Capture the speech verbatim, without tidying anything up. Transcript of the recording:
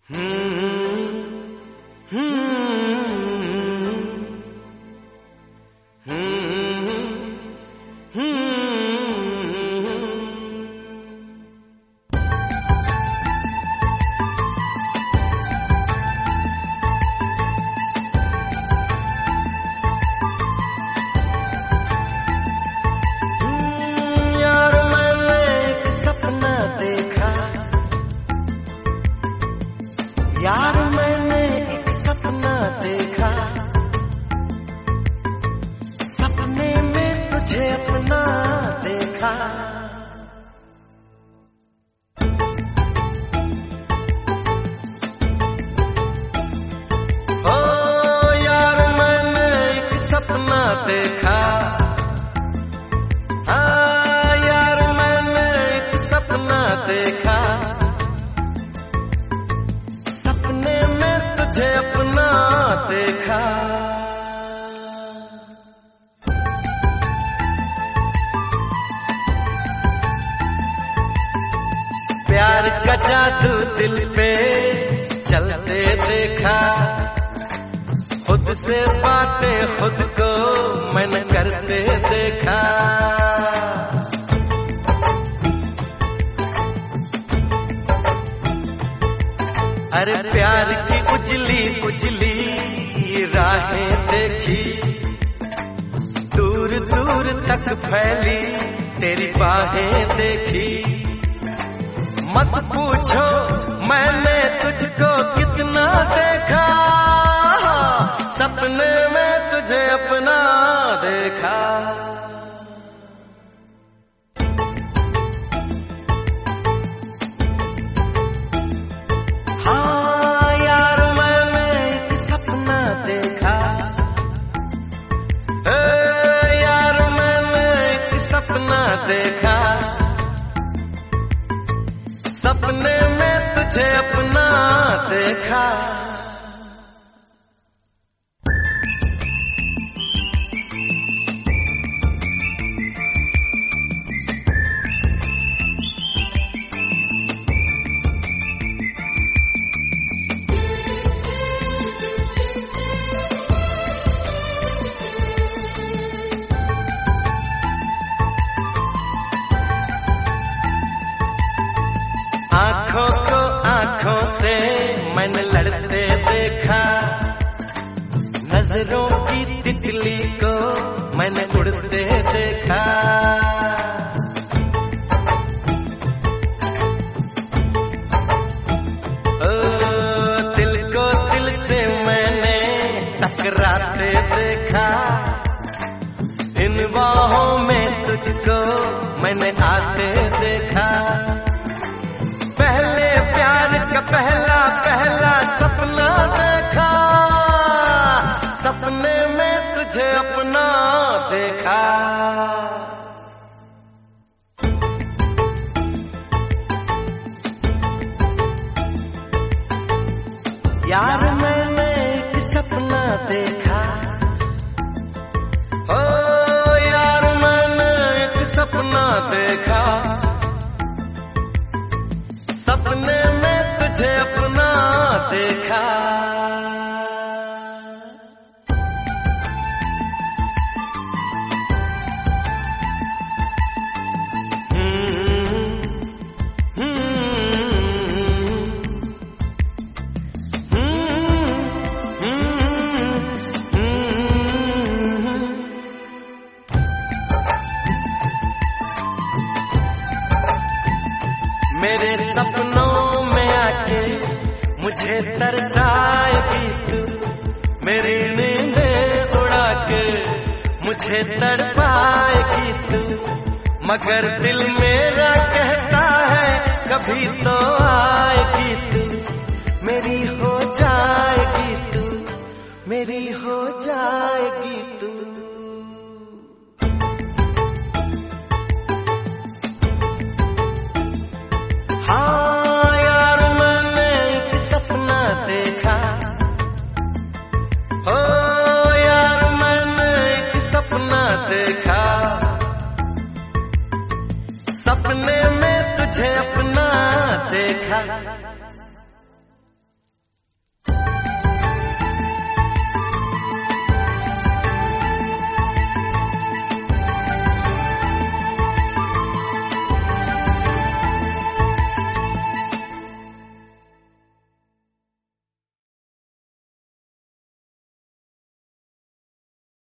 यार मैंने एक सपना देखा, सपने में तुझे अपना देखा। ओ यार मैंने एक सपना देखा, हाँ यार मैंने एक सपना देखा, तुझे अपना देखा। प्यार का जादू दिल पे चलते देखा, खुद से बातें खुद को मैंने करते देखा। अरे प्यार की उजली उजली राहें देखी, दूर दूर तक फैली तेरी बाहें देखी। मत पूछो मैंने तुझको कितना देखा, सपने में तुझे अपना देखा। देखा सपने में तुझे अपना देखा। आँखों को आँखों से मैंने लड़ते देखा, नजरों की तितली को मैंने उड़ते देखा। ओ दिल को दिल से मैंने टकराते देखा, इन बाहों में तुझको मैंने आते देखा। पहले प्यार का पहला पहला सपना देखा, सपने में तुझे अपना देखा। यार मैंने एक सपना देखा, ओ यार मैंने एक सपना देखा, सपने में तुझे अपना देखा। मेरे सपनों में आके मुझे तरसाएगी तू, मेरी नींदें उड़ा के मुझे तड़पाएगी तू। मगर दिल मेरा कहता है कभी तो आएगी